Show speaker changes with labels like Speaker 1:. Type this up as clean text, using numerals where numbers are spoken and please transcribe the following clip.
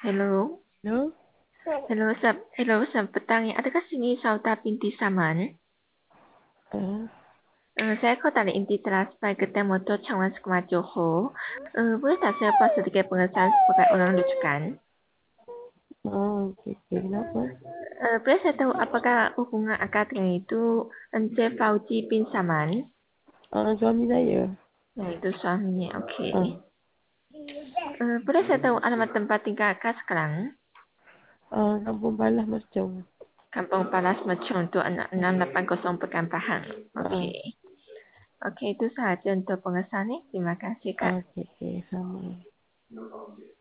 Speaker 1: Hello.
Speaker 2: Halo?
Speaker 1: Selamat petang ya. Adakah sini Sauda binti Saman?
Speaker 2: Eh,
Speaker 1: Saya kota inti transfer Kedai Motor Changwan Sukma Johor. Boleh tak saya buat sedikit pengesahan sebagai orang rujukan?
Speaker 2: okey, kenapa?
Speaker 1: Boleh saya tahu apakah hubungan akad dengan itu Encik Fauzi bin Saman?
Speaker 2: Suami saya.
Speaker 1: Nah, itu suaminya.
Speaker 2: Ah,
Speaker 1: Okey. Boleh saya tahu alamat tempat tinggal akad sekarang?
Speaker 2: Kampung Balas Mercong.
Speaker 1: Kampung Palas Mercong tu 6680 Pekan Pahang.
Speaker 2: Ah,
Speaker 1: Okey. Okey, itu sahaja untuk pengesahan ni. Terima kasih, Kak.
Speaker 2: okey, sama.